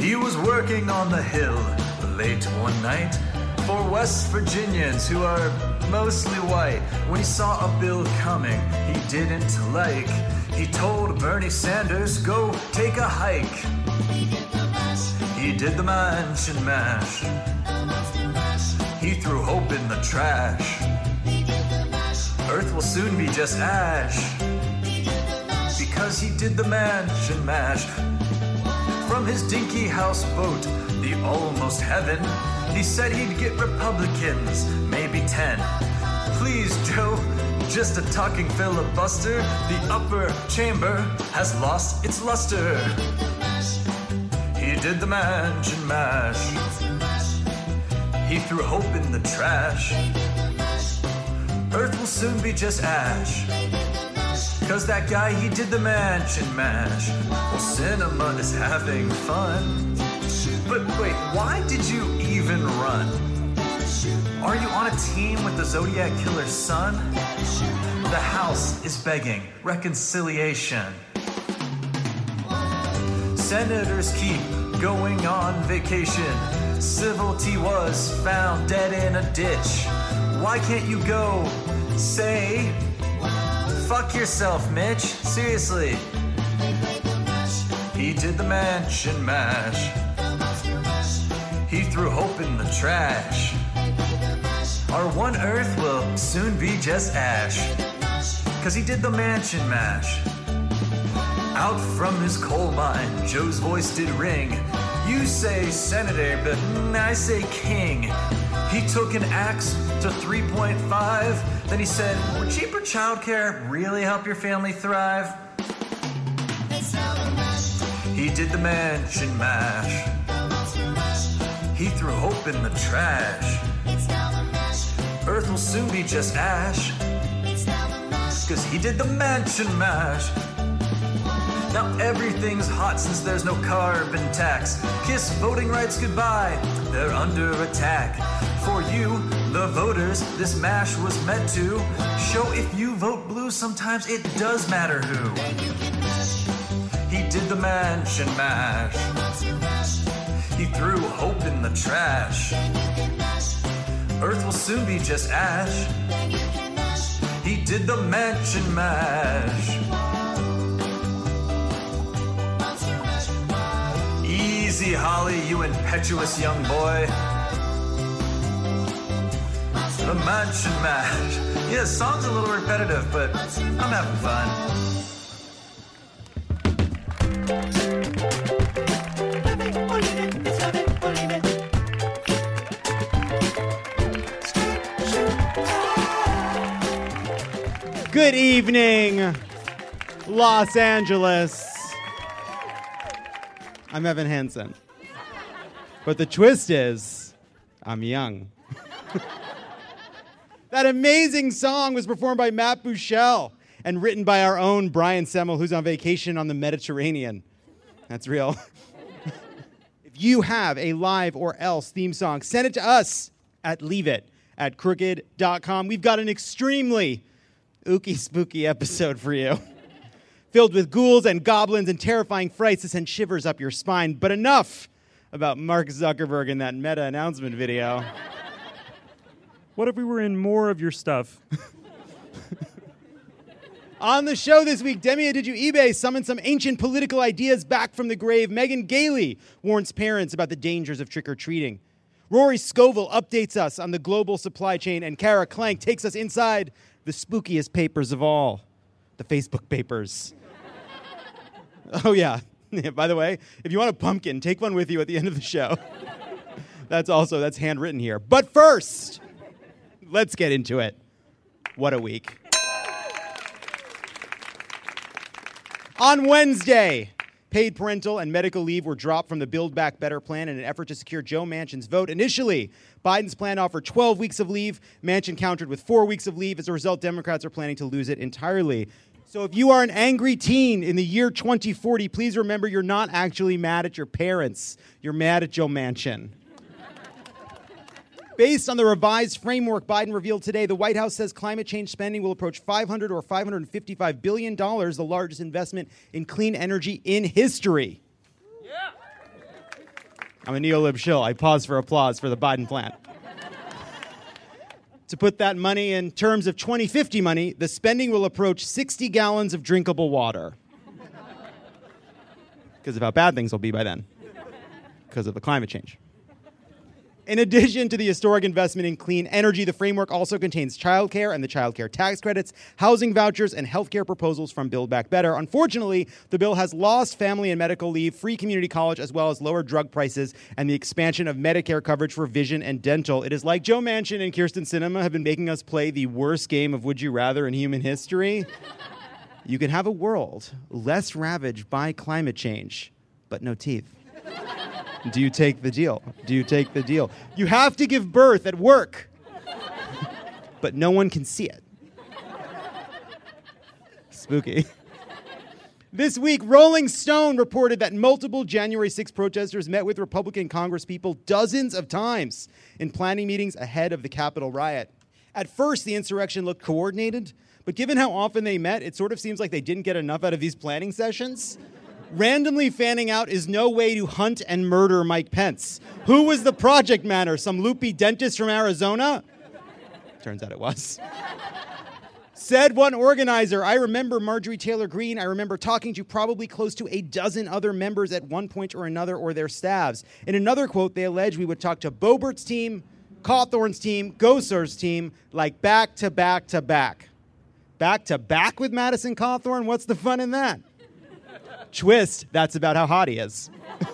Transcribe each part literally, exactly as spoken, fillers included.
He was working on the Hill late one night for West Virginians who are mostly white. When he saw a bill coming he didn't like, he told Bernie Sanders, go take a hike. He did the mash. He did the mansion mash. The monster mash. He threw hope in the trash. He did the mash. Earth will soon be just ash. He did the mash. Because he did the mansion mash. From his dinky houseboat, the almost heaven, he said he'd get Republicans, maybe ten. Please, Joe, just a talking filibuster. The upper chamber has lost its luster. He did the mansion mash. He threw hope in the trash. Earth will soon be just ash. Cause that guy, he did the mansion mash. Well, cinema is having fun. But wait, why did you even run? Are you on a team with the Zodiac Killer's son? The House is begging reconciliation. Senators keep going on vacation. Civility was found dead in a ditch. Why can't you go say, fuck yourself, Mitch? Seriously. He did the mansion mash. He threw hope in the trash. Our one Earth will soon be just ash. Cause he did the mansion mash. Out from his coal mine, Joe's voice did ring. You say senator, but I say king. He took an axe to three point five. Then he said, would cheaper childcare really help your family thrive? He did the mansion mash. He threw hope in the trash. Earth will soon be just ash. Cause he did the mansion mash. Now everything's hot since there's no carbon tax. Kiss voting rights goodbye, they're under attack. For you, the voters, this mash was meant to show if you vote blue, sometimes it does matter who. He did the mansion mash. He threw hope in the trash. Earth will soon be just ash. He did the mansion mash. Easy, Holly, you impetuous young boy. The mansion mash. Yeah, the song's a little repetitive, but I'm having fun. Good evening, Los Angeles. I'm Evan Hansen. But the twist is, I'm young. That amazing song was performed by Matt Buechele and written by our own Brian Semmel, who's on vacation on the Mediterranean. That's real. If you have a live or else theme song, send it to us at leaveit at crooked dot com. We've got an extremely ooky spooky episode for you, filled with ghouls and goblins and terrifying frights to send shivers up your spine. But enough about Mark Zuckerberg in that Meta announcement video. What if we were in more of your stuff? On the show this week, Demia Did You eBay summoned some ancient political ideas back from the grave. Megan Gailey warns parents about the dangers of trick-or-treating. Rory Scovel updates us on the global supply chain, and Kara Clank takes us inside the spookiest papers of all, the Facebook papers. Oh, yeah. Yeah. By the way, if you want a pumpkin, take one with you at the end of the show. That's also, that's handwritten here. But first, let's get into it. What a week. On Wednesday, paid parental and medical leave were dropped from the Build Back Better plan in an effort to secure Joe Manchin's vote. Initially, Biden's plan offered twelve weeks of leave. Manchin countered with four weeks of leave. As a result, Democrats are planning to lose it entirely. So if you are an angry teen in the year twenty forty, please remember you're not actually mad at your parents. You're mad at Joe Manchin. Based on the revised framework Biden revealed today, the White House says climate change spending will approach five hundred or five hundred fifty-five billion dollars, the largest investment in clean energy in history. Yeah. I'm a neolib shill. I pause for applause for the Biden plan. To put that money in terms of twenty fifty money, the spending will approach sixty gallons of drinkable water. Because of how bad things will be by then. Because of the climate change. In addition to the historic investment in clean energy, the framework also contains childcare and the childcare tax credits, housing vouchers, and healthcare proposals from Build Back Better. Unfortunately, the bill has lost family and medical leave, free community college, as well as lower drug prices and the expansion of Medicare coverage for vision and dental. It is like Joe Manchin and Kirsten Sinema have been making us play the worst game of Would You Rather in human history. You can have a world less ravaged by climate change, but no teeth. Do you take the deal? Do you take the deal? You have to give birth at work, but no one can see it. Spooky. This week, Rolling Stone reported that multiple January sixth protesters met with Republican congresspeople dozens of times in planning meetings ahead of the Capitol riot. At first, the insurrection looked coordinated, but given how often they met, it sort of seems like they didn't get enough out of these planning sessions. Randomly fanning out is no way to hunt and murder Mike Pence. Who was the project manner? Some loopy dentist from Arizona? Turns out it was. Said one organizer, I remember Marjorie Taylor Greene. I remember talking to probably close to a dozen other members at one point or another or their staffs. In another quote, they allege we would talk to Boebert's team, Cawthorn's team, Gosar's team, like back to back to back. Back to back with Madison Cawthorn? What's the fun in that? Twist, that's about how hot he is.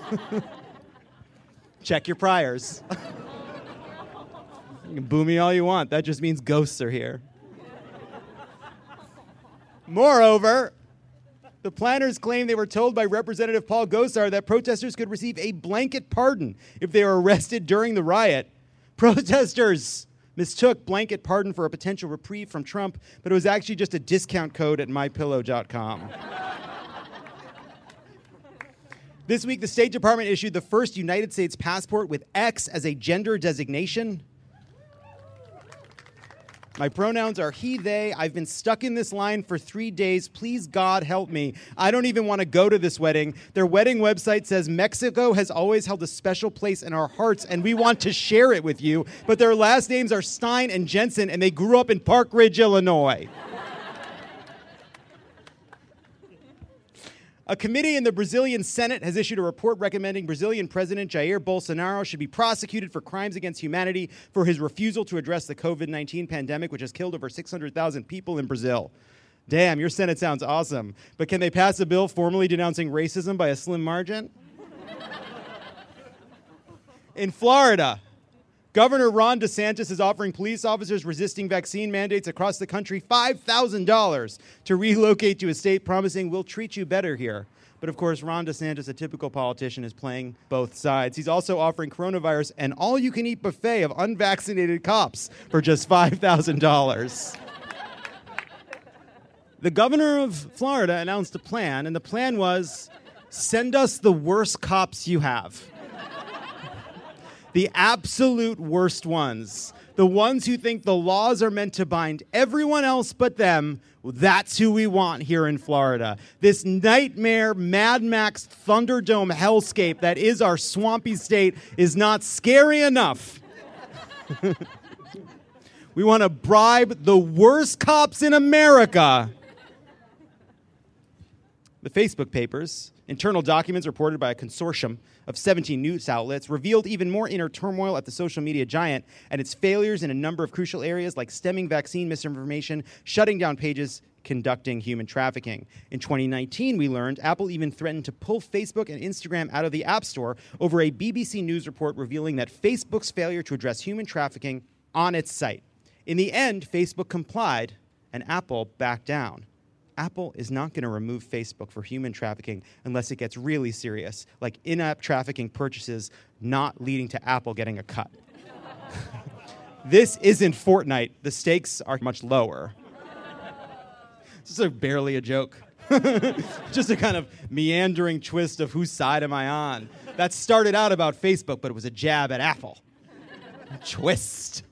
Check your priors. You can boo me all you want. That just means ghosts are here. Moreover, the planners claim they were told by Representative Paul Gosar that protesters could receive a blanket pardon if they were arrested during the riot. Protesters mistook blanket pardon for a potential reprieve from Trump, but it was actually just a discount code at my pillow dot com. This week, the State Department issued the first United States passport with X as a gender designation. My pronouns are he, they. I've been stuck in this line for three days. Please, God, help me. I don't even want to go to this wedding. Their wedding website says Mexico has always held a special place in our hearts, and we want to share it with you. But their last names are Stein and Jensen, and they grew up in Park Ridge, Illinois. A committee in the Brazilian Senate has issued a report recommending Brazilian President Jair Bolsonaro should be prosecuted for crimes against humanity for his refusal to address the covid nineteen pandemic, which has killed over six hundred thousand people in Brazil. Damn, your Senate sounds awesome. But can they pass a bill formally denouncing racism by a slim margin? In Florida, Governor Ron DeSantis is offering police officers resisting vaccine mandates across the country five thousand dollars to relocate to a state, promising we'll treat you better here. But of course, Ron DeSantis, a typical politician, is playing both sides. He's also offering coronavirus an all-you-can-eat buffet of unvaccinated cops for just five thousand dollars. The governor of Florida announced a plan, and the plan was, send us the worst cops you have. The absolute worst ones. The ones who think the laws are meant to bind everyone else but them. That's who we want here in Florida. This nightmare Mad Max Thunderdome hellscape that is our swampy state is not scary enough. We want to bribe the worst cops in America. The Facebook papers, internal documents reported by a consortium of seventeen news outlets, revealed even more inner turmoil at the social media giant and its failures in a number of crucial areas like stemming vaccine misinformation, shutting down pages, conducting human trafficking. In twenty nineteen, we learned Apple even threatened to pull Facebook and Instagram out of the App Store over a B B C News report revealing that Facebook's failure to address human trafficking on its site. In the end, Facebook complied and Apple backed down. Apple is not going to remove Facebook for human trafficking unless it gets really serious, like in-app trafficking purchases not leading to Apple getting a cut. This isn't Fortnite. The stakes are much lower. This is a, barely a joke. Just a kind of meandering twist of whose side am I on. That started out about Facebook, but it was a jab at Apple. Twist.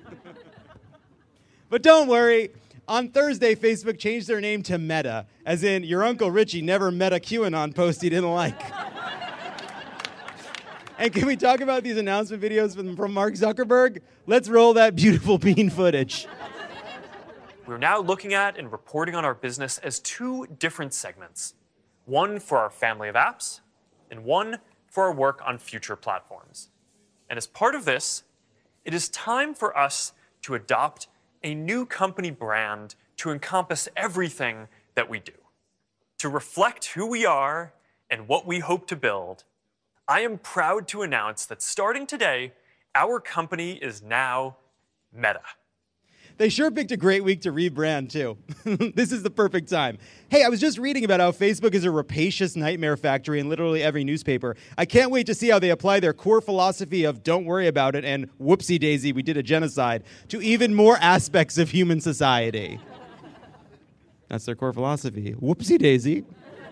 But don't worry. On Thursday, Facebook changed their name to Meta, as in your Uncle Richie never met a QAnon post he didn't like. And can we talk about these announcement videos from, from Mark Zuckerberg? Let's roll that beautiful bean footage. We're now looking at and reporting on our business as two different segments. One for our family of apps, and one for our work on future platforms. And as part of this, it is time for us to adopt a new company brand to encompass everything that we do. To reflect who we are and what we hope to build, I am proud to announce that starting today, our company is now Meta. They sure picked a great week to rebrand, too. This is the perfect time. Hey, I was just reading about how Facebook is a rapacious nightmare factory in literally every newspaper. I can't wait to see how they apply their core philosophy of don't worry about it and whoopsie daisy, we did a genocide, to even more aspects of human society. That's their core philosophy. Whoopsie daisy.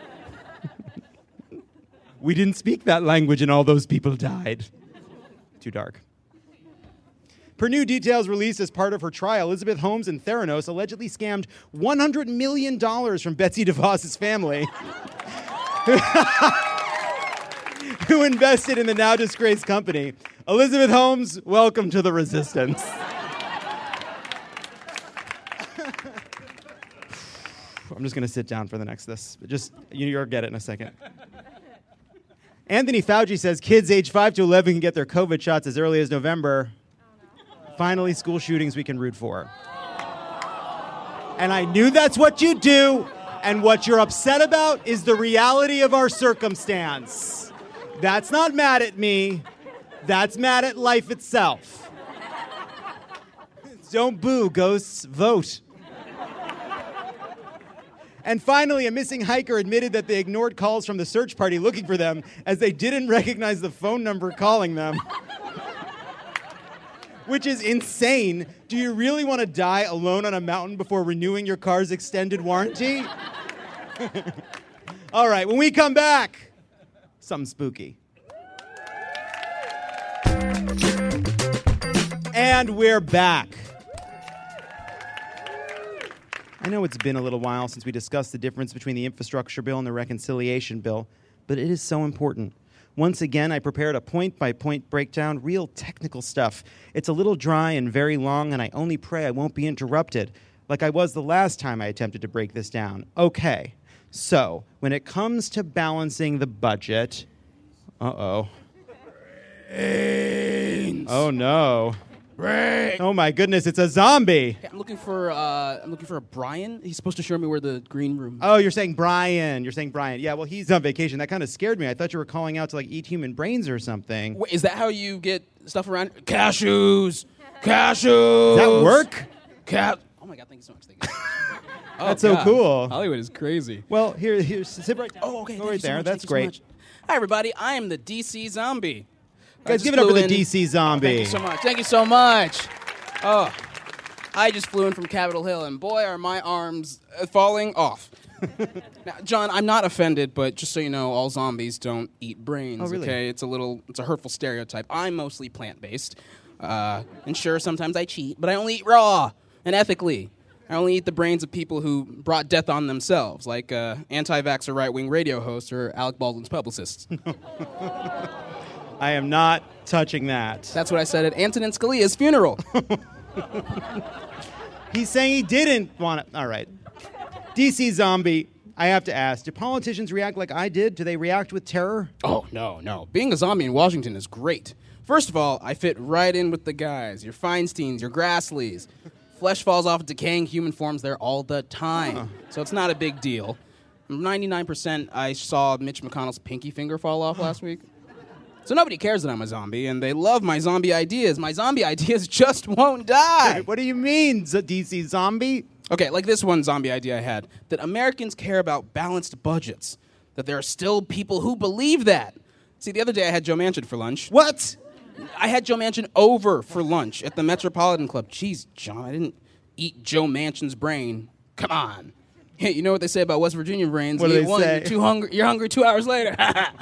We didn't speak that language and all those people died. Too dark. Per new details released as part of her trial, Elizabeth Holmes and Theranos allegedly scammed one hundred million dollars from Betsy DeVos's family, who invested in the now disgraced company. Elizabeth Holmes, welcome to the resistance. I'm just going to sit down for the next this. Just, you'll get it in a second. Anthony Fauci says kids age five to eleven can get their COVID shots as early as November. Finally, school shootings we can root for. And I knew that's what you do, and what you're upset about is the reality of our circumstance. That's not mad at me. That's mad at life itself. Don't boo, ghosts, vote. And finally, a missing hiker admitted that they ignored calls from the search party looking for them as they didn't recognize the phone number calling them. Which is insane. Do you really want to die alone on a mountain before renewing your car's extended warranty? All right, when we come back, something spooky. And we're back. I know it's been a little while since we discussed the difference between the infrastructure bill and the reconciliation bill, but it is so important. Once again, I prepared a point-by-point breakdown, real technical stuff. It's a little dry and very long, and I only pray I won't be interrupted, like I was the last time I attempted to break this down. Okay, so when it comes to balancing the budget... Uh-oh. Brains. Oh, no. Brains. Oh, my goodness, it's a zombie. Hey, I'm looking for uh, I'm looking for a Brian. He's supposed to show me where the green room. Oh, you're saying Brian. You're saying Brian. Yeah, well, he's on vacation. That kind of scared me. I thought you were calling out to, like, eat human brains or something. Wait, is that how you get stuff around? Cashews. Cashews. Does that work? Cat. Oh my God! Thank you so much. Thank you. So much. Oh, That's so God. cool. Hollywood is crazy. Well, here, here, sit right down. Oh, okay. Go thank right you so there. much, That's thank you great. so much. Hi, everybody. I am the D C Zombie. I Guys, just give it up for flew the in- D C Zombie. Thank you so much. Thank you so much. Oh, I just flew in from Capitol Hill, and boy, are my arms uh, falling off. Now, John, I'm not offended, but just so you know, all zombies don't eat brains. Oh, really? Okay, it's a little, it's a hurtful stereotype. I'm mostly plant-based, uh, and sure, sometimes I cheat, but I only eat raw and ethically. I only eat the brains of people who brought death on themselves, like uh, anti-vaxxer right-wing radio hosts or Alec Baldwin's publicists. I am not touching that. That's what I said at Antonin Scalia's funeral. He's saying he didn't want to. All right. D C Zombie, I have to ask, do politicians react like I did? Do they react with terror? Oh, no, no. Being a zombie in Washington is great. First of all, I fit right in with the guys. Your Feinsteins, your Grassleys. Flesh falls off decaying human forms there all the time. Huh. So it's not a big deal. ninety-nine percent I saw Mitch McConnell's pinky finger fall off last week. So nobody cares that I'm a zombie, and they love my zombie ideas. My zombie ideas just won't die. Wait, what do you mean, Z- D C Zombie? Okay, like this one zombie idea I had, that Americans care about balanced budgets, that there are still people who believe that. See, the other day I had Joe Manchin for lunch. What? I had Joe Manchin over for lunch at the Metropolitan Club. Jeez, John, I didn't eat Joe Manchin's brain. Come on. Hey, you know what they say about West Virginia brains? What you do eat they one, say? You're, too hungry, you're hungry two hours later.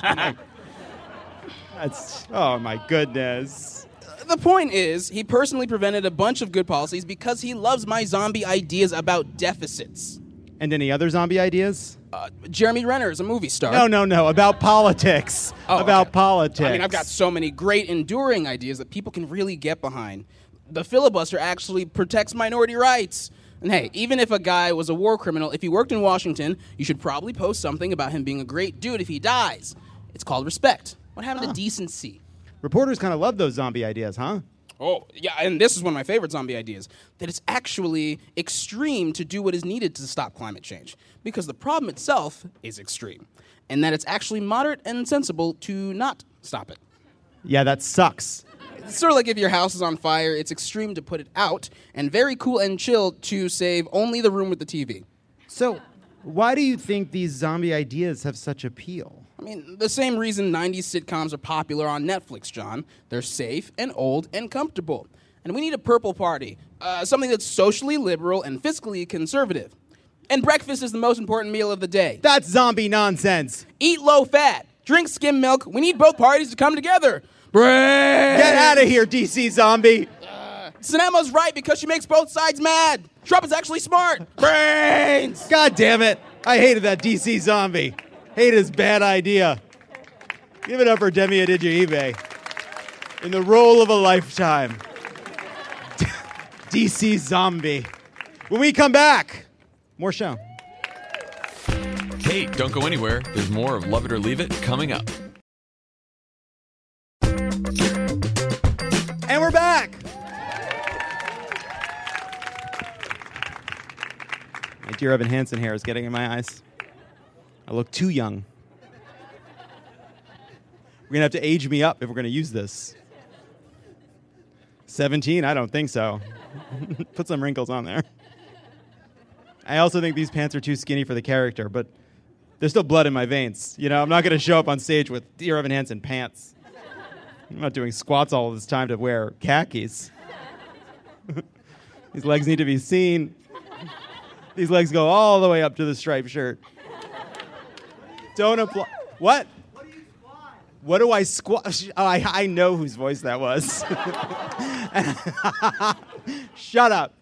That's, oh, my goodness. The point is, he personally prevented a bunch of good policies because he loves my zombie ideas about deficits. And any other zombie ideas? Uh, Jeremy Renner is a movie star. No, no, no. About politics. Oh, about okay. politics. I mean, I've got so many great, enduring ideas that people can really get behind. The filibuster actually protects minority rights. And hey, even if a guy was a war criminal, if he worked in Washington, you should probably post something about him being a great dude if he dies. It's called respect. What happened Huh. to decency? Reporters kind of love those zombie ideas, huh? Oh, yeah, and this is one of my favorite zombie ideas, that it's actually extreme to do what is needed to stop climate change, because the problem itself is extreme, and that it's actually moderate and sensible to not stop it. Yeah, that sucks. It's sort of like if your house is on fire, it's extreme to put it out, and very cool and chill to save only the room with the T V. So, why do you think these zombie ideas have such appeal? I mean, the same reason nineties sitcoms are popular on Netflix, John. They're safe and old and comfortable. And we need a purple party, uh, something that's socially liberal and fiscally conservative. And breakfast is the most important meal of the day. That's zombie nonsense. Eat low fat, drink skim milk. We need both parties to come together. Brains! Get out of here, D C zombie. Sinema's right because she makes both sides mad. Trump is actually smart. Brains! God damn it. I hated that D C zombie. Hate his bad idea. Give it up for Demi Adidja eBay. In the role of a lifetime. D C zombie. When we come back, more show. Hey, don't go anywhere. There's more of Love It or Leave It coming up. And we're back. My dear Evan Hansen hair is getting in my eyes. I look too young. We're going to have to age me up if we're going to use this. seventeen? I don't think so. Put some wrinkles on there. I also think these pants are too skinny for the character, but there's still blood in my veins. You know, I'm not going to show up on stage with Dear Evan Hansen pants. I'm not doing squats all this time to wear khakis. These legs need to be seen. These legs go all the way up to the striped shirt. Don't apply. What? What do you squat? What do I squat? Oh, I, I know whose voice that was. Shut up.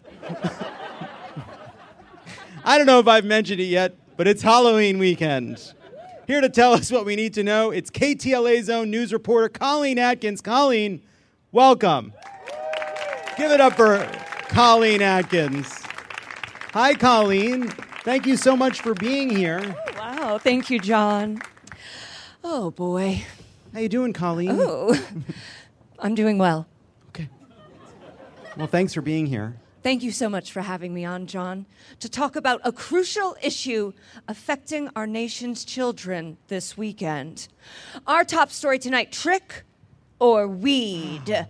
I don't know if I've mentioned it yet, but it's Halloween weekend. Here to tell us what we need to know, it's K T L A's own news reporter, Colleen Atkins. Colleen, welcome. Give it up for Colleen Atkins. Hi, Colleen. Thank you so much for being here. Wow, thank you, John. Oh, boy. How you doing, Colleen? Oh, I'm doing well. Okay. Well, thanks for being here. Thank you so much for having me on, John, to talk about a crucial issue affecting our nation's children this weekend. Our top story tonight, trick or weed?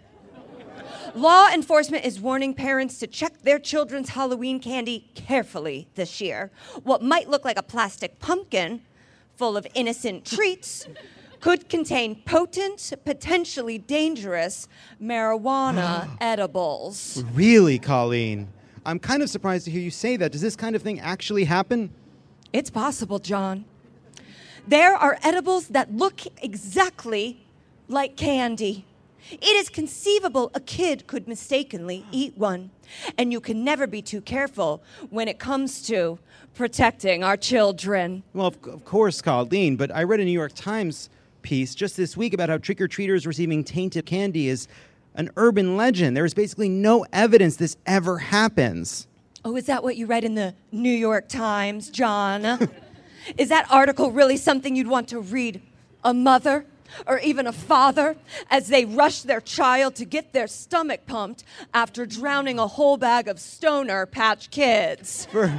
Law enforcement is warning parents to check their children's Halloween candy carefully this year. What might look like a plastic pumpkin full of innocent treats could contain potent, potentially dangerous marijuana edibles. Really, Colleen? I'm kind of surprised to hear you say that. Does this kind of thing actually happen? It's possible, John. There are edibles that look exactly like candy. It is conceivable a kid could mistakenly eat one. And you can never be too careful when it comes to protecting our children. Well, of, of course, Colleen, but I read a New York Times piece just this week about how trick-or-treaters receiving tainted candy is an urban legend. There is basically no evidence this ever happens. Oh, is that what you read in the New York Times, John? Is that article really something you'd want to read a mother or even a father as they rush their child to get their stomach pumped after drowning a whole bag of Stoner Patch Kids? For,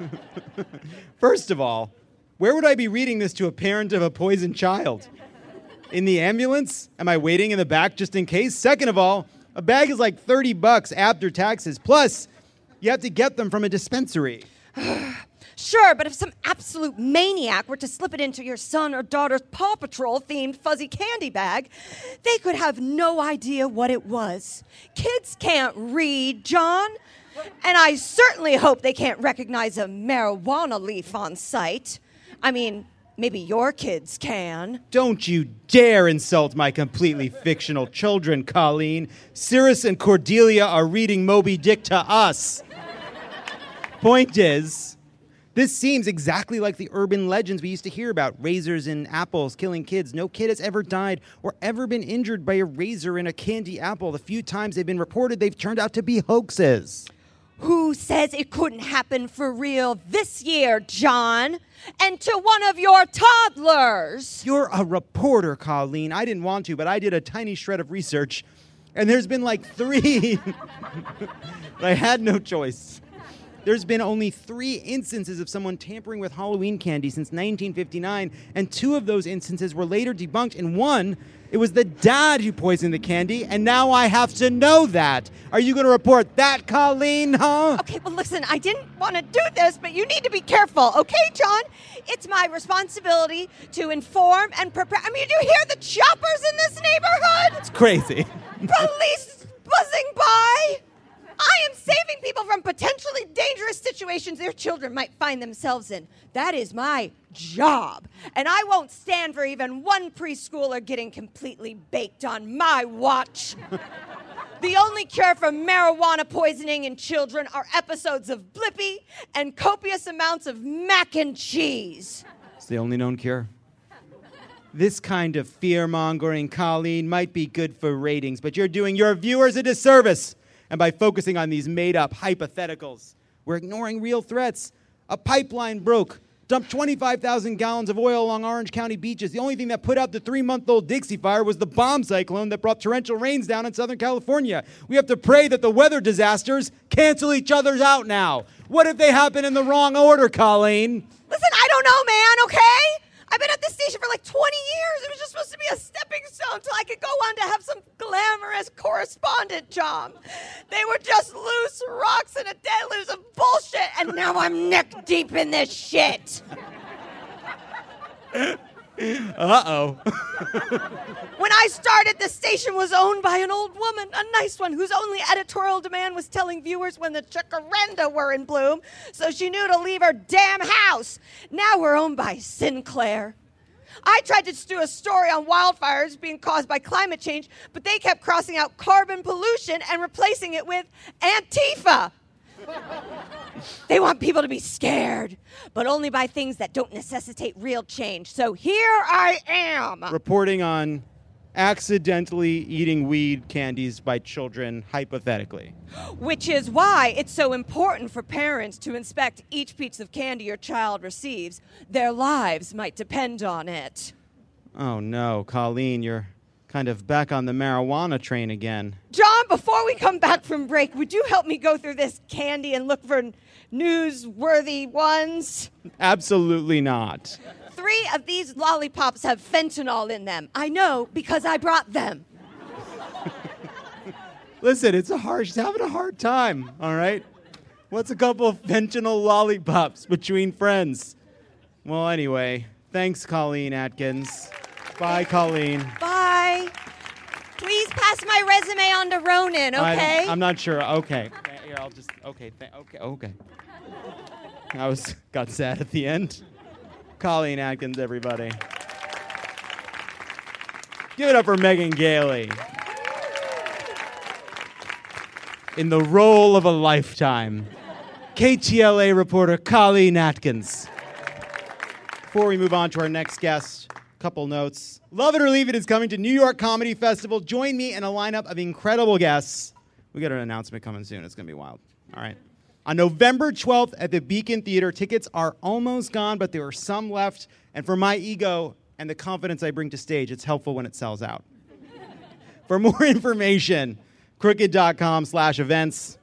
first of all, where would I be reading this to a parent of a poisoned child? In the ambulance? Am I waiting in the back just in case? Second of all, a bag is like thirty bucks after taxes. Plus, you have to get them from a dispensary. Sure, but if some absolute maniac were to slip it into your son or daughter's Paw Patrol-themed fuzzy candy bag, they could have no idea what it was. Kids can't read, John. And I certainly hope they can't recognize a marijuana leaf on sight. I mean, maybe your kids can. Don't you dare insult my completely fictional children, Colleen. Cirrus and Cordelia are reading Moby Dick to us. Point is, This seems exactly like the urban legends we used to hear about. Razors and apples killing kids. No kid has ever died or ever been injured by a razor in a candy apple. The few times they've been reported, they've turned out to be hoaxes. Who says it couldn't happen for real this year, John? And to one of your toddlers. You're a reporter, Colleen. I didn't want to, but I did a tiny shred of research. And there's been like three. I had no choice. There's been only three instances of someone tampering with Halloween candy since nineteen fifty-nine, and two of those instances were later debunked. In one, it was the dad who poisoned the candy, and now I have to know that. Are you going to report that, Colleen, huh? Okay, well, listen, I didn't want to do this, but you need to be careful, okay, John? It's my responsibility to inform and prepare. I mean, do you hear the choppers in this neighborhood? It's crazy. Police buzzing by. I am saving people from potentially dangerous situations their children might find themselves in. That is my job. And I won't stand for even one preschooler getting completely baked on my watch. The only cure for marijuana poisoning in children are episodes of Blippi and copious amounts of mac and cheese. It's the only known cure. This kind of fear-mongering, Colleen, might be good for ratings, but you're doing your viewers a disservice. And by focusing on these made-up hypotheticals, we're ignoring real threats. A pipeline broke, dumped twenty-five thousand gallons of oil along Orange County beaches. The only thing that put out the three-month-old Dixie Fire was the bomb cyclone that brought torrential rains down in Southern California. We have to pray that the weather disasters cancel each other's out now. What if they happen in the wrong order, Colleen? Listen, I don't know, man, okay? I've been at this station for like twenty years. It was just supposed to be a stepping stone till I could go on to have some glamorous correspondent job. They were just loose rocks and a deluge of bullshit, and now I'm neck deep in this shit. Uh-oh. When I started, the station was owned by an old woman, a nice one, whose only editorial demand was telling viewers when the jacaranda were in bloom, so she knew to leave her damn house. Now we're owned by Sinclair. I tried to do a story on wildfires being caused by climate change, but they kept crossing out carbon pollution and replacing it with Antifa. They want people to be scared, but only by things that don't necessitate real change. So here I am. Reporting on accidentally eating weed candies by children, hypothetically. Which is why it's so important for parents to inspect each piece of candy your child receives. Their lives might depend on it. Oh no, Colleen, you're kind of back on the marijuana train again. John, before we come back from break, would you help me go through this candy and look for newsworthy ones? Absolutely not. Three of these lollipops have fentanyl in them. I know because I brought them. Listen, it's a hard, she's having a hard time, all right? What's a couple of fentanyl lollipops between friends? Well, anyway, thanks, Colleen Atkins. Bye, Colleen. Bye. Please pass my resume on to Ronan, okay? I, I'm not sure. Okay. Here, I'll just, okay, th- okay, okay. I was, got sad at the end. Colleen Atkins, everybody. Give it up for Megan Gailey. In the role of a lifetime, K T L A reporter Colleen Atkins. Before we move on to our next guest, a couple notes. Love It or Leave It is coming to New York Comedy Festival. Join me in a lineup of incredible guests. We got an announcement coming soon. It's going to be wild. All right. On November twelfth at the Beacon Theater, tickets are almost gone, but there are some left. And for my ego and the confidence I bring to stage, it's helpful when it sells out. For more information, crooked.com slash events.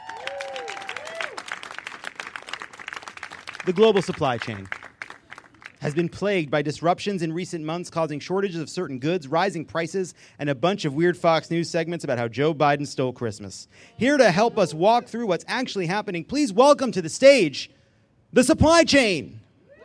The global supply chain has been plagued by disruptions in recent months, causing shortages of certain goods, rising prices, and a bunch of weird Fox News segments about how Joe Biden stole Christmas. Here to help us walk through what's actually happening, please welcome to the stage the supply chain.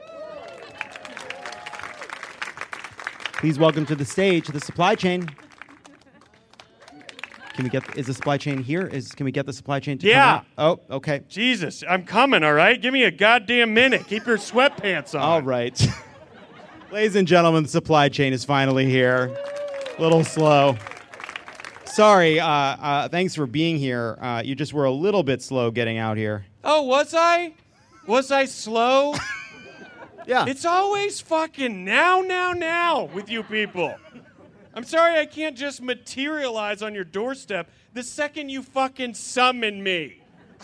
Please welcome to the stage the supply chain. Can we get, is the supply chain here? Is, can we get the supply chain to Yeah. come out? Oh, okay. Jesus, I'm coming, all right? Give me a goddamn minute. Keep your sweatpants on. All right. Ladies and gentlemen, the supply chain is finally here. A little slow. Sorry, uh, uh, thanks for being here. Uh, you just were a little bit slow getting out here. Oh, was I? Was I slow? Yeah. It's always fucking now, now, now with you people. I'm sorry I can't just materialize on your doorstep the second you fucking summon me.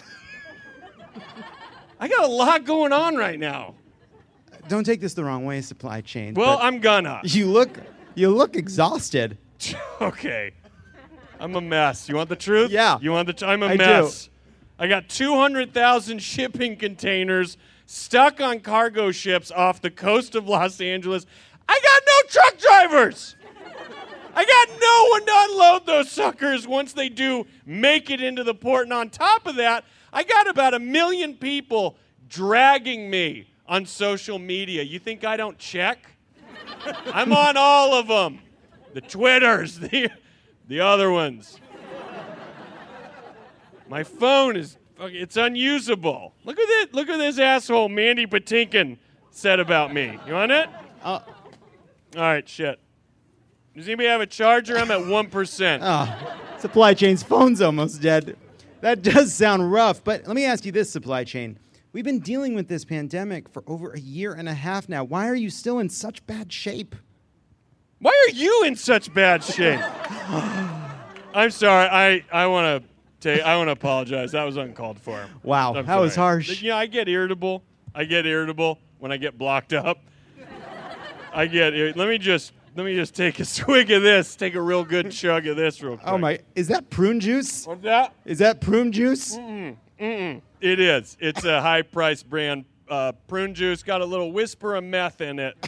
I got a lot going on right now. Don't take this the wrong way, supply chain. Well, but I'm gonna. You look, you look exhausted. Okay. I'm a mess. You want the truth? Yeah. You want the tr- I'm a I mess. do. I got two hundred thousand shipping containers stuck on cargo ships off the coast of Los Angeles. I got no truck drivers. I got no one to unload those suckers once they do make it into the port. And on top of that, I got about a million people dragging me on social media. You think I don't check? I'm on all of them. The Twitters, the, the other ones. My phone is, it's unusable. Look at this, look at this asshole Mandy Patinkin said about me. You want it? Uh, All right, shit. Does anybody have a charger? I'm at one percent. oh, supply chain's phone's almost dead. That does sound rough, but let me ask you this, supply chain. We've been dealing with this pandemic for over a year and a half now. Why are you still in such bad shape? Why are you in such bad shape? I'm sorry. I, I want to take. I want to apologize. That was uncalled for. Wow, I'm that was sorry. harsh. Yeah, I get irritable. I get irritable when I get blocked up. I get. Ir- let me just. Let me just take a swig of this. Take a real good chug of this real quick. Oh my, is that prune juice? What's that? Is that prune juice? Mm-mm. Mm-mm. It is. It's a high-price brand uh, prune juice. Got a little whisper of meth in it.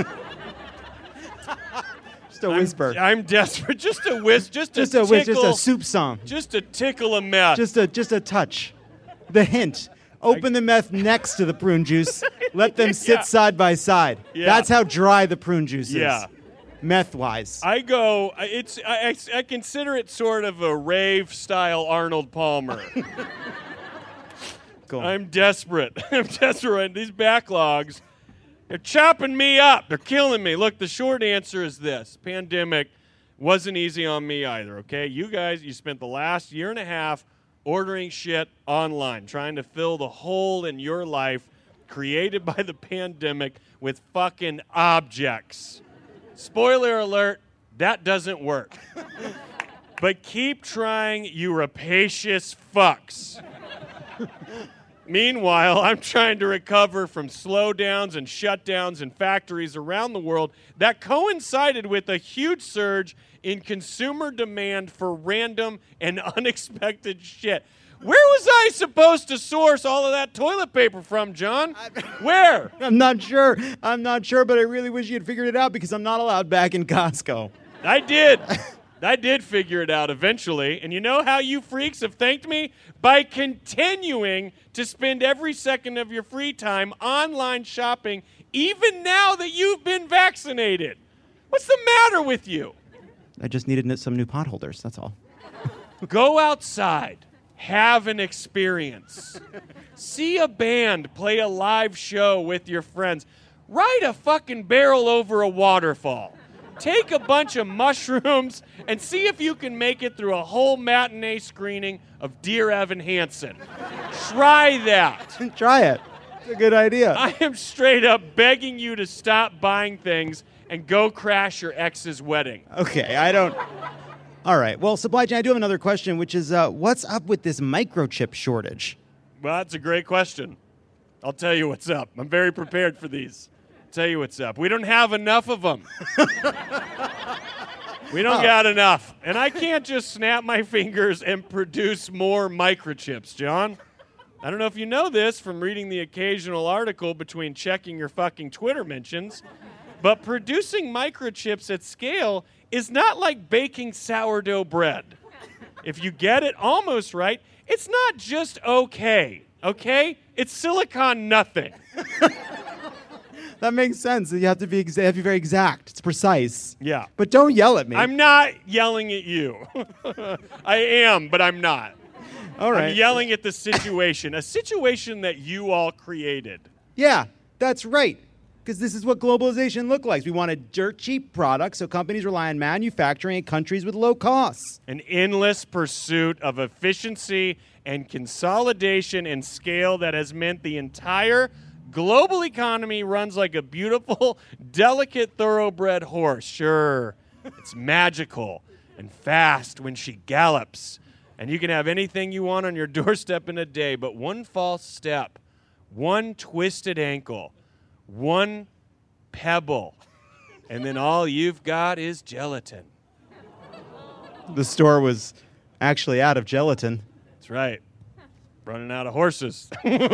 Just a whisper. I'm, I'm desperate. Just a whis. Just, just a a whis- tickle. just a soup song. Just a tickle of meth. Just a just a touch. The hint. Open the meth next to the prune juice. Let them sit Yeah. side by side. Yeah. That's how dry the prune juice is. Yeah. Meth-wise. I go. I- It's. I, I, I consider it sort of a rave-style Arnold Palmer. Cool. I'm desperate. I'm desperate. These backlogs, they're chopping me up. They're killing me. Look, the short answer is this. Pandemic wasn't easy on me either, okay? You guys, you spent the last year and a half ordering shit online, trying to fill the hole in your life created by the pandemic with fucking objects. Spoiler alert, that doesn't work. But keep trying, you rapacious fucks. Meanwhile, I'm trying to recover from slowdowns and shutdowns in factories around the world that coincided with a huge surge in consumer demand for random and unexpected shit. Where was I supposed to source all of that toilet paper from, John? Where? I'm not sure. I'm not sure, but I really wish you had figured it out because I'm not allowed back in Costco. I did. I did figure it out eventually. And you know how you freaks have thanked me? By continuing to spend every second of your free time online shopping, even now that you've been vaccinated. What's the matter with you? I just needed some new potholders, that's all. Go outside. Have an experience. See a band play a live show with your friends. Ride a fucking barrel over a waterfall. Take a bunch of mushrooms and see if you can make it through a whole matinee screening of Dear Evan Hansen. Try that. Try it. It's a good idea. I am straight up begging you to stop buying things and go crash your ex's wedding. Okay, I don't... All right. Well, supply chain, I do have another question, which is, uh, what's up with this microchip shortage? Well, that's a great question. I'll tell you what's up. I'm very prepared for these. I'll tell you what's up. We don't have enough of them. We don't Oh. got enough. And I can't just snap my fingers and produce more microchips, John. I don't know if you know this from reading the occasional article between checking your fucking Twitter mentions, but producing microchips at scale is not like baking sourdough bread. If you get it almost right, it's not just okay, okay? It's silicon nothing. That makes sense. You have to be, exa- have to be very exact. It's precise. Yeah. But don't yell at me. I'm not yelling at you. I am, but I'm not. All right. I'm yelling at the situation, a situation that you all created. Yeah, that's right. Because this is what globalization looks like. We want a dirt cheap product, so companies rely on manufacturing in countries with low costs. An endless pursuit of efficiency and consolidation and scale that has meant the entire global economy runs like a beautiful, delicate thoroughbred horse. Sure, it's magical and fast when she gallops, and you can have anything you want on your doorstep in a day, but one false step, one twisted ankle, one pebble, and then all you've got is gelatin. The store was actually out of gelatin. That's right. Running out of horses.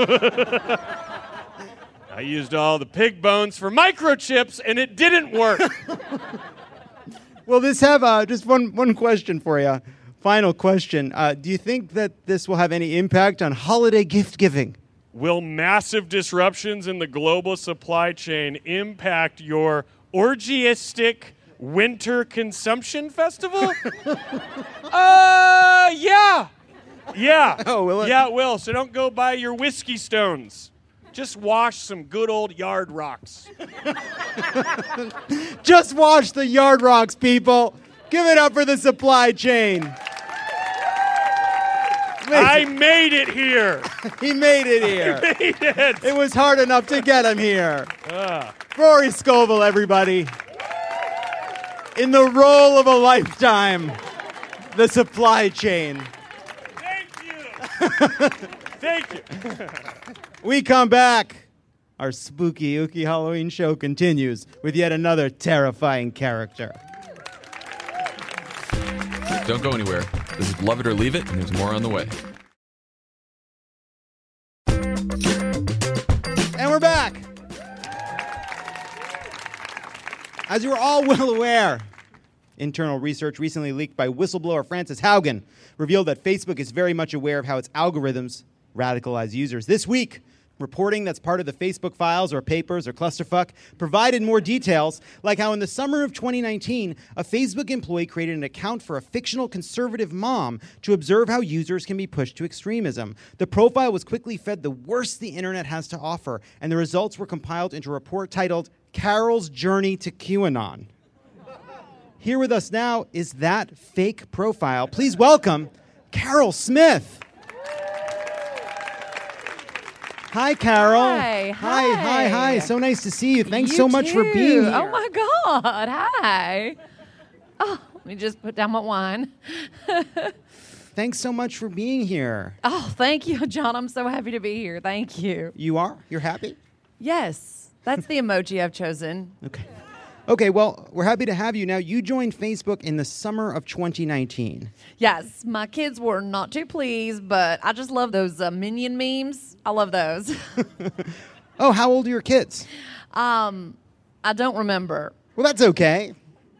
I used all the pig bones for microchips, and it didn't work. Well, this have uh, just one, one question for you. Final question. Uh, do you think that this will have any impact on holiday gift giving? Will massive disruptions in the global supply chain impact your orgiastic winter consumption festival? uh, yeah. Yeah. Oh, will it? Yeah, it will. So don't go buy your whiskey stones. Just wash some good old yard rocks. Just wash the yard rocks, people. Give it up for the supply chain. I made it here. He made it here. I made it. It was hard enough to get him here. Uh. Rory Scovel, everybody. In the role of a lifetime, the supply chain. Thank you. Thank you. We come back. Our spooky, ooky Halloween show continues with yet another terrifying character. Don't go anywhere. This is Love It or Leave It, and there's more on the way. And we're back. As you are all well aware, internal research recently leaked by whistleblower Frances Haugen revealed that Facebook is very much aware of how its algorithms radicalize users. This week, reporting that's part of the Facebook files or papers or clusterfuck provided more details, like how in the summer of twenty nineteen, a Facebook employee created an account for a fictional conservative mom to observe how users can be pushed to extremism. The profile was quickly fed the worst the internet has to offer, and the results were compiled into a report titled Carol's Journey to QAnon. Here with us now is that fake profile. Please welcome Carol Smith. Hi, Carol. Hi, hi, hi, hi. hi. So nice to see you. Thanks You so much for too. being here. Oh my God. Hi. Oh, let me just put down my wine. Thanks so much for being here. Oh, thank you, John. I'm so happy to be here. Thank you. You are? You're happy? Yes, that's the emoji I've chosen. Okay. Okay, well, we're happy to have you. Now, you joined Facebook in the summer of twenty nineteen. Yes, my kids were not too pleased, but I just love those uh, Minion memes. I love those. Oh, how old are your kids? um, I don't remember. Well, that's okay.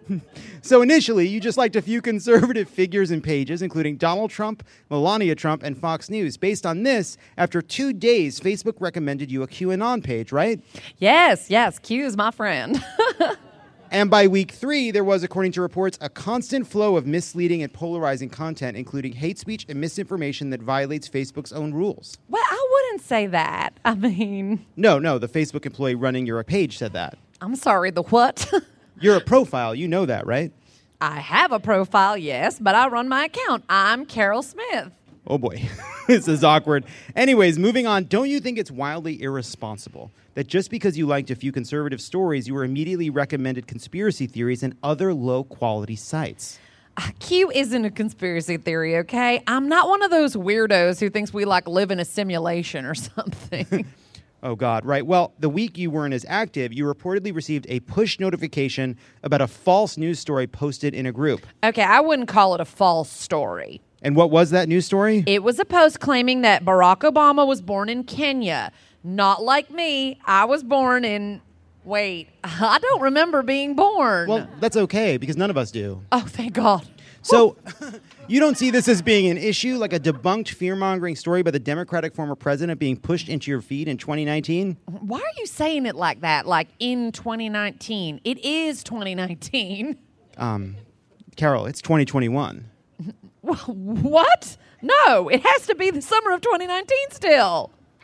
So initially, you just liked a few conservative figures and pages, including Donald Trump, Melania Trump, and Fox News. Based on this, after two days, Facebook recommended you a QAnon page, right? Yes, yes, Q is my friend. And by week three, there was, according to reports, a constant flow of misleading and polarizing content, including hate speech and misinformation that violates Facebook's own rules. Well, I wouldn't say that. I mean... No, no, the Facebook employee running your page said that. I'm sorry, the what? You're a profile. You know that, right? I have a profile, yes, but I run my account. I'm Carol Smith. Oh, boy. This is awkward. Anyways, moving on, don't you think it's wildly irresponsible that just because you liked a few conservative stories, you were immediately recommended conspiracy theories and other low-quality sites? Uh, Q isn't a conspiracy theory, okay? I'm not one of those weirdos who thinks we, like, live in a simulation or something. Oh, God, right. Well, the week you weren't as active, you reportedly received a push notification about a false news story posted in a group. Okay, I wouldn't call it a false story. And what was that news story? It was a post claiming that Barack Obama was born in Kenya. Not like me. I was born in... Wait, I don't remember being born. Well, that's okay, because none of us do. Oh, thank God. So, you don't see this as being an issue, like a debunked fear-mongering story by the Democratic former president being pushed into your feed in twenty nineteen? Why are you saying it like that, like in twenty nineteen? It is twenty nineteen. Um, Carol, it's twenty twenty-one. What? No, it has to be the summer of twenty nineteen still.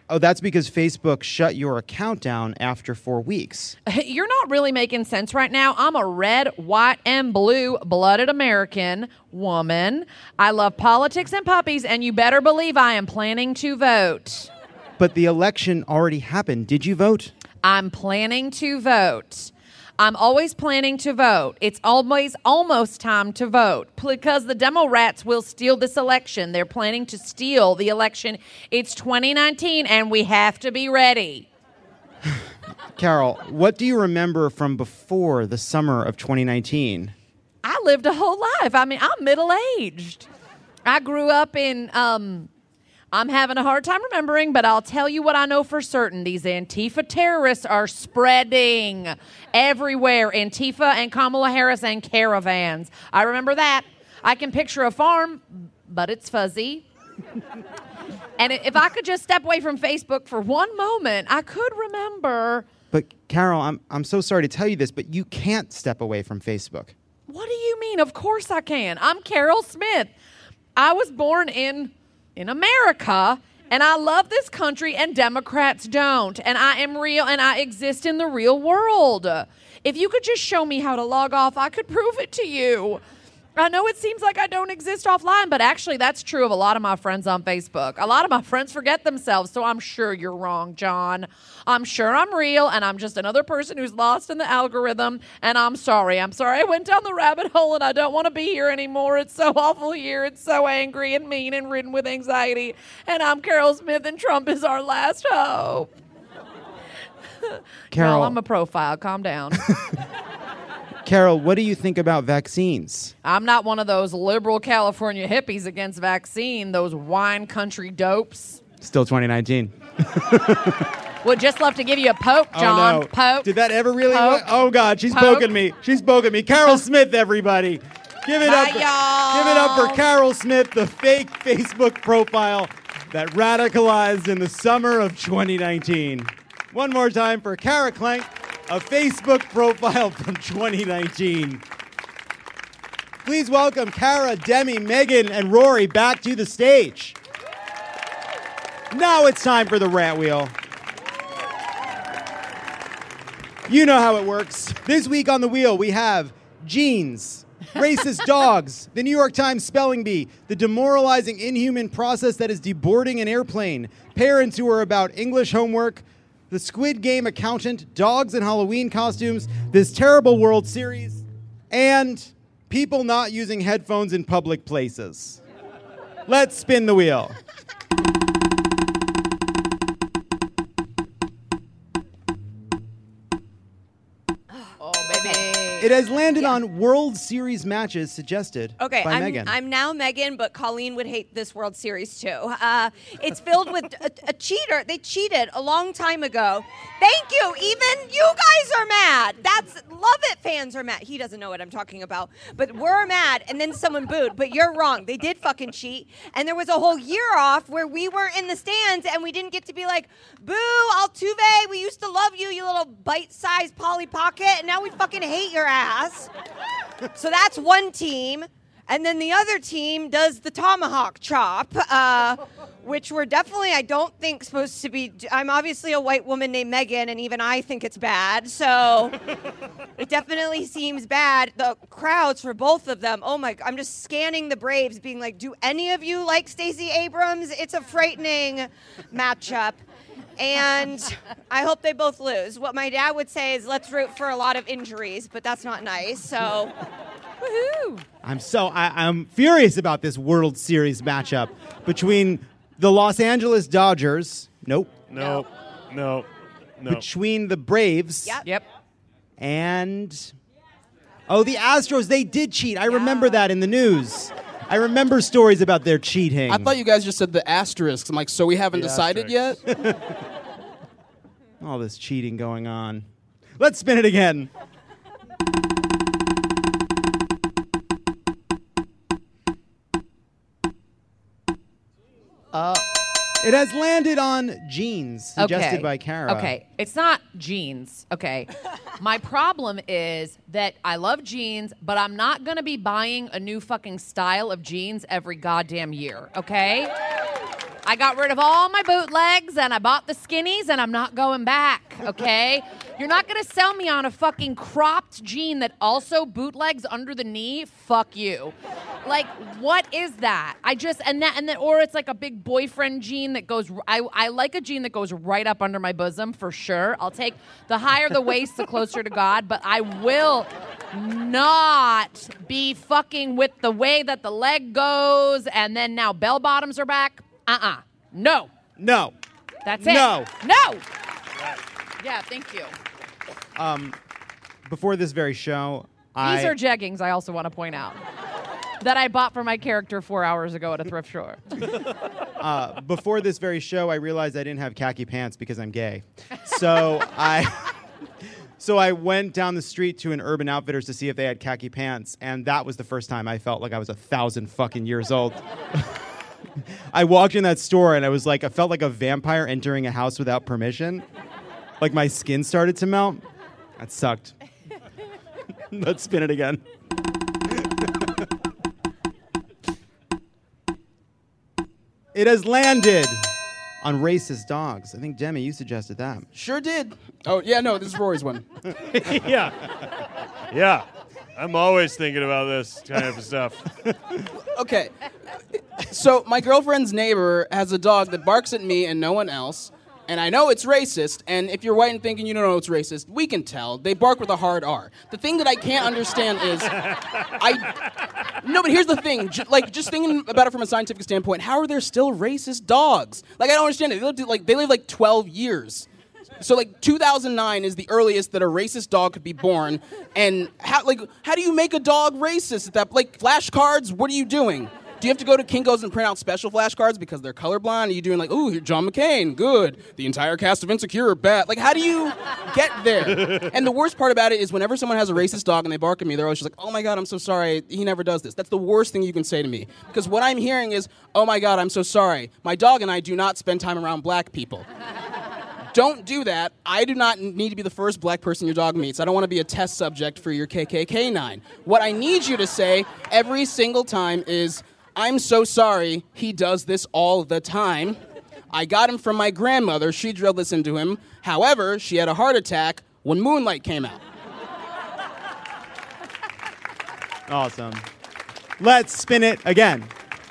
Oh, that's because Facebook shut your account down after four weeks. You're not really making sense right now. I'm a red, white, and blue-blooded American woman. I love politics and puppies, and you better believe I am planning to vote. But the election already happened. Did you vote? I'm planning to vote. I'm always planning to vote. It's always almost time to vote because the demo rats will steal this election. They're planning to steal the election. It's twenty nineteen, and we have to be ready. Carol, what do you remember from before the summer of twenty nineteen? I lived a whole life. I mean, I'm middle-aged. I grew up in... Um, I'm having a hard time remembering, but I'll tell you what I know for certain. These Antifa terrorists are spreading everywhere. Antifa and Kamala Harris and caravans. I remember that. I can picture a farm, but it's fuzzy. And if I could just step away from Facebook for one moment, I could remember. But Carol, I'm I'm so sorry to tell you this, but you can't step away from Facebook. What do you mean? Of course I can. I'm Carol Smith. I was born in... in America, and I love this country, and Democrats don't. And I am real, and I exist in the real world. If you could just show me how to log off, I could prove it to you. I know it seems like I don't exist offline, but actually that's true of a lot of my friends on Facebook. A lot of my friends forget themselves, so I'm sure you're wrong, John. I'm sure I'm real, and I'm just another person who's lost in the algorithm, and I'm sorry. I'm sorry I went down the rabbit hole, and I don't want to be here anymore. It's so awful here. It's so angry and mean and ridden with anxiety, and I'm Carol Smith, and Trump is our last hope. Carol, no, I'm a profile. Calm down. Carol, what do you think about vaccines? I'm not one of those liberal California hippies against vaccine, those wine country dopes. Still twenty nineteen. Would just love to give you a poke, John. Oh, no. Poke. Did that ever really Poke. work? Oh, God, she's Poke. poking me. She's poking me. Carol Smith, everybody. Give it Bye, up. For, y'all. give it up for Carol Smith, the fake Facebook profile that radicalized in the summer of twenty nineteen. One more time for Kara Klenk, a Facebook profile from twenty nineteen. Please welcome Kara, Demi, Megan, and Rory back to the stage. Now it's time for the Rant Wheel. You know how it works. This week on the wheel, we have jeans, racist dogs, the New York Times spelling bee, the demoralizing, inhuman process that is deboarding an airplane, parents who are about English homework, the Squid Game accountant, dogs in Halloween costumes, this terrible World Series, and people not using headphones in public places. Let's spin the wheel. It has landed Yeah. on World Series matches suggested Okay, by I'm, Megan. I'm now Megan, but Colleen would hate this World Series too. Uh, it's filled with a, a cheater. They cheated a long time ago. Thank you. Even you guys are mad. That's Love It fans are mad. He doesn't know what I'm talking about. But we're mad, and then someone booed. But you're wrong. They did fucking cheat. And there was a whole year off where we were in the stands, and we didn't get to be like, boo, Altuve, we used to love you, you little bite-sized Polly Pocket, and now we fucking hate your ass. So that's one team. And then the other team does the tomahawk chop, uh, which we're definitely, I don't think, supposed to be. I'm obviously a white woman named Megan, and even I think it's bad. So it definitely seems bad. The crowds for both of them, oh my, I'm just scanning the Braves, being like, do any of you like Stacey Abrams? It's a frightening matchup. And I hope they both lose. What my dad would say is, let's root for a lot of injuries, but that's not nice. So, woohoo. I'm so I, I'm furious about this World Series matchup between the Los Angeles Dodgers. Nope. No, no, no. Between the Braves. Yep. Yep. And oh, the Astros. They did cheat. I remember that in the news. I remember stories about their cheating. I thought you guys just said the asterisks. I'm like, so we haven't The decided asterisks. yet? all this cheating going on. Let's spin it again. Uh, It has landed on jeans, suggested okay. by Kara. Okay, it's not jeans. Okay, my problem is that I love jeans, but I'm not gonna be buying a new fucking style of jeans every goddamn year. Okay, I got rid of all my bootlegs and I bought the skinnies and I'm not going back, okay? You're not going to sell me on a fucking cropped jean that also bootlegs under the knee? Fuck you. Like, what is that? I just, and that, and then, or it's like a big boyfriend jean that goes, I, I like a jean that goes right up under my bosom for sure. I'll take the higher the waist, the closer to God, but I will not be fucking with the way that the leg goes and then now bell bottoms are back. Uh-uh. No. No. That's it. No. No. Yeah, thank you. Um, before this very show, I... These are jeggings, I also want to point out, that I bought for my character four hours ago at a thrift store. uh, before this very show, I realized I didn't have khaki pants because I'm gay. So I... So I went down the street to an Urban Outfitters to see if they had khaki pants, and that was the first time I felt like I was a thousand fucking years old. I walked in that store, and I was like, I felt like a vampire entering a house without permission. Like my skin started to melt. That sucked. Let's spin it again. It has landed on racist dogs. I think, Demi, you suggested that. Sure did. Oh, yeah, no, this is Rory's one. yeah. Yeah. I'm always thinking about this kind of stuff. Okay. So my girlfriend's neighbor has a dog that barks at me and no one else. And I know it's racist, and if you're white and thinking you don't know it's racist, we can tell. They bark with a hard R. The thing that I can't understand is, I, no, but here's the thing. J- like, just thinking about it from a scientific standpoint, how are there still racist dogs? Like, I don't understand it. They live, like, they live like twelve years. So, like, two thousand nine is the earliest that a racist dog could be born. And, how, like, how do you make a dog racist at that? Like, flashcards, what are you doing? Do you have to go to Kinko's and print out special flashcards because they're colorblind? Are you doing like, ooh, John McCain, good. The entire cast of Insecure, bad. Like, how do you get there? And the worst part about it is whenever someone has a racist dog and they bark at me, they're always just like, oh my God, I'm so sorry. He never does this. That's the worst thing you can say to me. Because what I'm hearing is, oh my God, I'm so sorry. My dog and I do not spend time around black people. Don't do that. I do not need to be the first black person your dog meets. I don't want to be a test subject for your K K K nine. What I need you to say every single time is, I'm so sorry, he does this all the time. I got him from my grandmother. She drilled this into him. However, she had a heart attack when Moonlight came out. Awesome. Let's spin it again.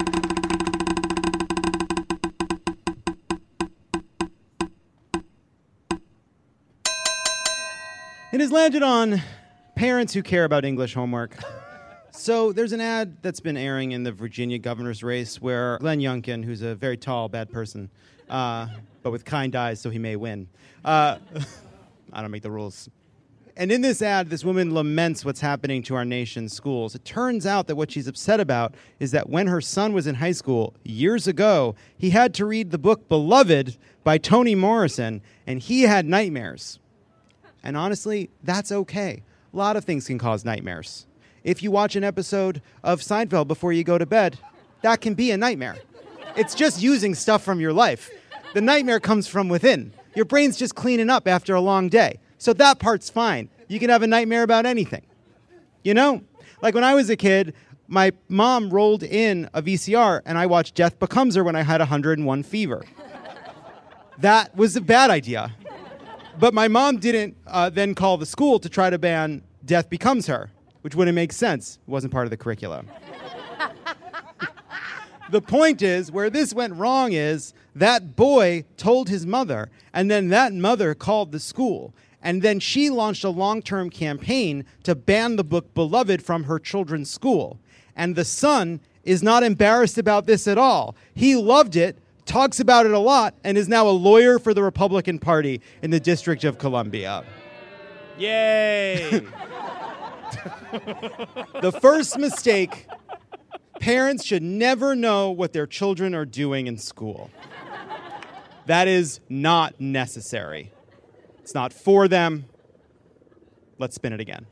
It has landed on parents who care about English homework. So there's an ad that's been airing in the Virginia governor's race where Glenn Youngkin, who's a very tall, bad person, uh, but with kind eyes, so he may win. Uh, I don't make the rules. And in this ad, this woman laments what's happening to our nation's schools. It turns out that what she's upset about is that when her son was in high school years ago, he had to read the book Beloved by Toni Morrison, and he had nightmares. And honestly, that's okay. A lot of things can cause nightmares. If you watch an episode of Seinfeld before you go to bed, that can be a nightmare. It's just using stuff from your life. The nightmare comes from within. Your brain's just cleaning up after a long day. So that part's fine. You can have a nightmare about anything. You know? Like when I was a kid, my mom rolled in a V C R and I watched Death Becomes Her when I had one hundred one fever. That was a bad idea. But my mom didn't uh, then call the school to try to ban Death Becomes Her, which wouldn't make sense. It wasn't part of the curriculum. The point is, where this went wrong is, that boy told his mother, and then that mother called the school, and then she launched a long-term campaign to ban the book Beloved from her children's school. And the son is not embarrassed about this at all. He loved it, talks about it a lot, and is now a lawyer for the Republican Party in the District of Columbia. Yay! The first mistake, parents should never know what their children are doing in school. That is not necessary. It's not for them. Let's spin it again.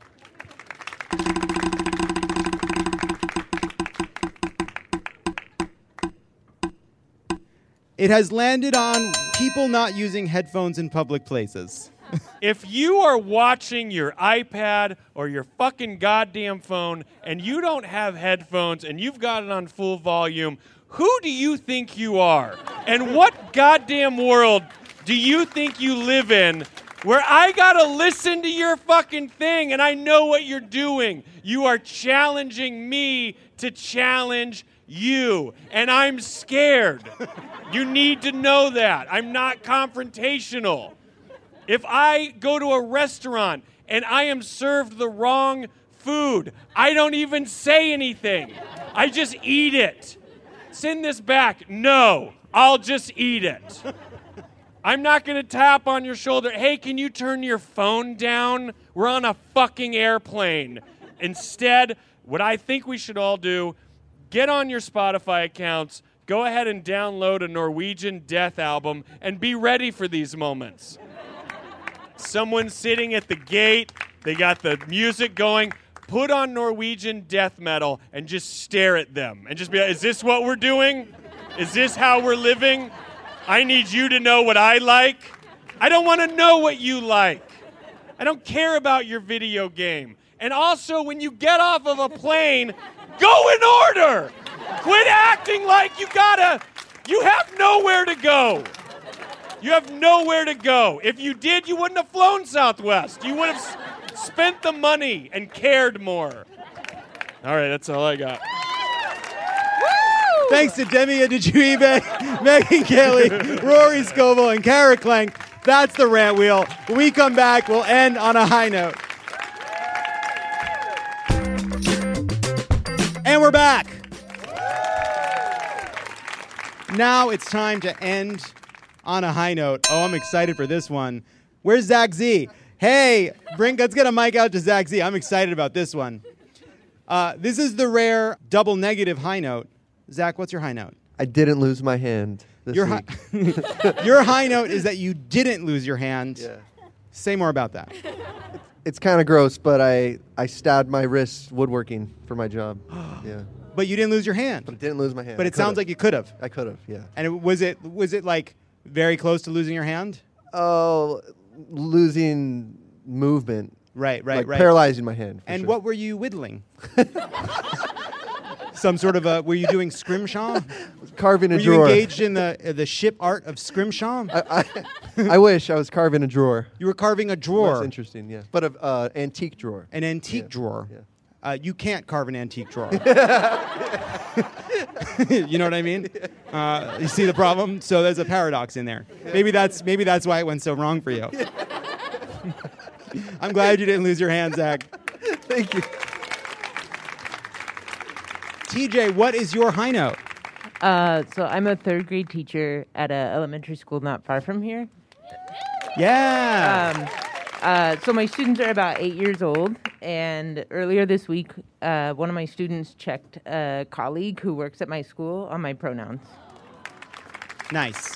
It has landed on people not using headphones in public places. If you are watching your iPad or your fucking goddamn phone and you don't have headphones and you've got it on full volume, who do you think you are? And what goddamn world do you think you live in where I gotta listen to your fucking thing and I know what you're doing? You are challenging me to challenge you, and I'm scared. You need to know that. I'm not confrontational. If I go to a restaurant and I am served the wrong food, I don't even say anything. I just eat it. Send this back. No, I'll just eat it. I'm not going to tap on your shoulder. Hey, can you turn your phone down? We're on a fucking airplane. Instead, what I think we should all do, get on your Spotify accounts, go ahead and download a Norwegian Death album, and be ready for these moments. Someone sitting at the gate, they got the music going, put on Norwegian death metal and just stare at them and just be like, is this what we're doing? Is this how we're living? I need you to know what I like. I don't want to know what you like. I don't care about your video game. And also, when you get off of a plane, go in order. Quit acting like you gotta, you have nowhere to go. You have nowhere to go. If you did, you wouldn't have flown Southwest. You would have s- spent the money and cared more. All right, that's all I got. Thanks to Demi Adejuyigbe, Megan Gailey, Rory Scovel, and Kara Klenk. That's the Rant Wheel. When we come back, we'll end on a high note. And we're back. Now it's time to end on a high note. Oh, I'm excited for this one. Where's Zach Z? Hey, bring. Let's get a mic out to Zach Z. I'm excited about this one. Uh, this is the rare double negative high note. Zach, what's your high note? I didn't lose my hand this your week. Hi- your high note is that you didn't lose your hand. Yeah. Say more about that. It's kind of gross, but I, I stabbed my wrist woodworking for my job. Yeah. But you didn't lose your hand. But I didn't lose my hand. But I it sounds could've. like you could have. I could have, yeah. And it, was it was it like very close to losing your hand? Oh, losing movement. Right, right, like right. Paralyzing my hand. And sure. what were you whittling? Some sort of a, were you doing scrimshaw? Carving a were drawer. Were you engaged in the uh, the ship art of scrimshaw? I, I, I wish I was carving a drawer. You were carving a drawer. That's interesting, yeah. But an uh, antique drawer. An antique yeah. drawer. Yeah. Uh, you can't carve an antique drawer. You know what I mean? Uh, you see the problem? So there's a paradox in there. Maybe that's maybe that's why it went so wrong for you. I'm glad you didn't lose your hand, Zach. Thank you. T J, what is your high note? Uh, so I'm a third grade teacher at an elementary school not far from here. Yeah. Um, uh, so my students are about eight years old, and earlier this week, uh, one of my students checked a colleague who works at my school on my pronouns. Nice.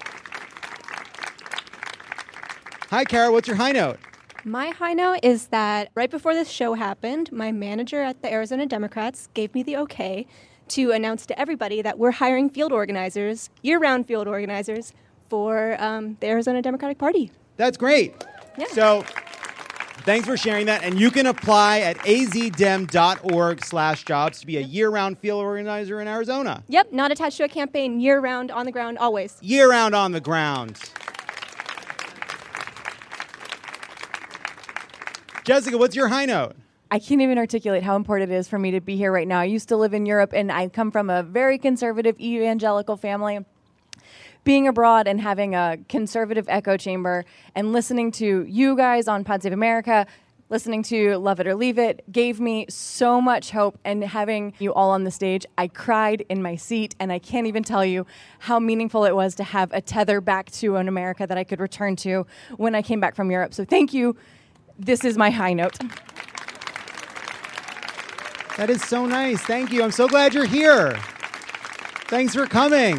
Hi, Kara. What's your high note? My high note is that right before this show happened, my manager at the Arizona Democrats gave me the okay to announce to everybody that we're hiring field organizers, year-round field organizers, for um, the Arizona Democratic Party. That's great. Yeah. So thanks for sharing that. And you can apply at azdem.org slash jobs to be a year-round field organizer in Arizona. Yep, not attached to a campaign, year-round, on the ground, always. Year-round on the ground. Jessica, what's your high note? I can't even articulate how important it is for me to be here right now. I used to live in Europe, and I come from a very conservative evangelical family. Being abroad and having a conservative echo chamber and listening to you guys on Pod Save America, listening to Love It or Leave It, gave me so much hope. And having you all on the stage, I cried in my seat, and I can't even tell you how meaningful it was to have a tether back to an America that I could return to when I came back from Europe. So thank you. This is my high note. That is so nice. Thank you. I'm so glad you're here. Thanks for coming.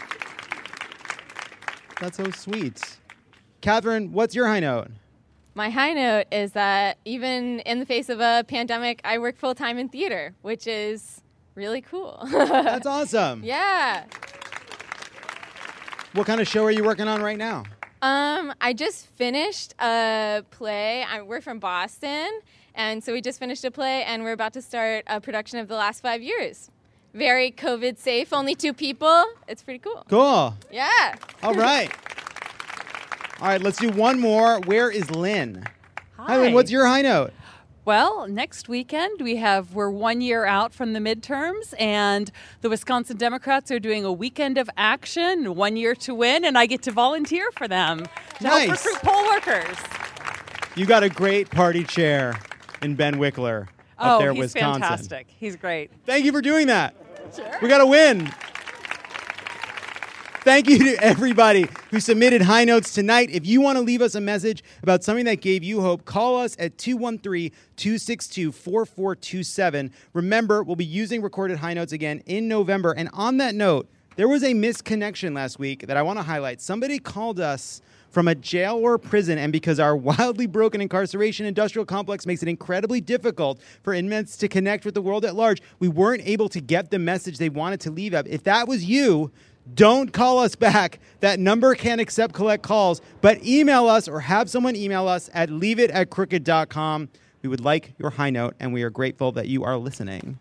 That's so sweet. Catherine, what's your high note? My high note is that even in the face of a pandemic, I work full-time in theater, which is really cool. That's awesome. Yeah. What kind of show are you working on right now? Um, I just finished a play. I, we're from Boston, and so we just finished a play, and we're about to start a production of The Last Five Years. Very COVID safe, only two people. It's pretty cool. Cool. Yeah. All right. All right, let's do one more. Where is Lynn? Hi, Lynn. What's your high note? Well, next weekend we have, we're one year out from the midterms, and the Wisconsin Democrats are doing a weekend of action, one year to win, and I get to volunteer for them to Nice. help recruit poll workers. You got a great party chair in Ben Wickler up Oh, there, he's Wisconsin. fantastic. He's great. Thank you for doing that. Sure. We got to win. Thank you to everybody who submitted high notes tonight. If you want to leave us a message about something that gave you hope, call us at two one three, two six two, four four two seven. Remember, we'll be using recorded high notes again in November. And on that note, there was a misconnection last week that I want to highlight. Somebody called us from a jail or prison, and because our wildly broken incarceration industrial complex makes it incredibly difficult for inmates to connect with the world at large, we weren't able to get the message they wanted to leave up. If that was you, don't call us back. That number can't accept collect calls, but email us or have someone email us at leave it at crooked dot com. We would like your high note, and we are grateful that you are listening.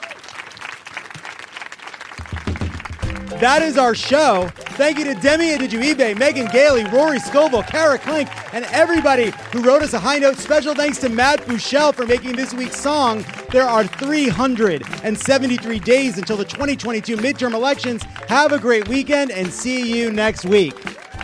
That is our show. Thank you to Demi Adejuyigbe, Megan Gailey, Rory Scovel, Kara Klink, and everybody who wrote us a high note. Special thanks to Matt Bushell for making this week's song. There are three hundred seventy-three days until the twenty twenty-two midterm elections. Have a great weekend and see you next week.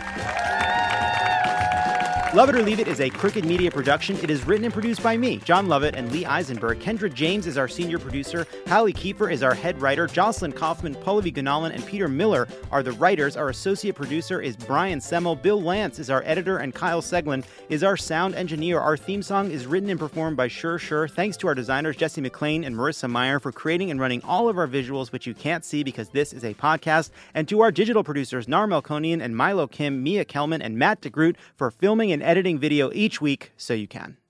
Love It or Leave It is a Crooked Media production. It is written and produced by me, John Lovett, and Lee Eisenberg. Kendra James is our senior producer. Hallie Kiefer is our head writer. Jocelyn Kaufman, Pallavi Gunalan, and Peter Miller are the writers. Our associate producer is Brian Semmel. Bill Lance is our editor, and Kyle Seglin is our sound engineer. Our theme song is written and performed by Sure Sure. Thanks to our designers, Jesse McLean and Marissa Meyer, for creating and running all of our visuals, which you can't see because this is a podcast. And to our digital producers, Nar Melkonian and Milo Kim, Mia Kelman, and Matt DeGroot for filming and editing video each week so you can.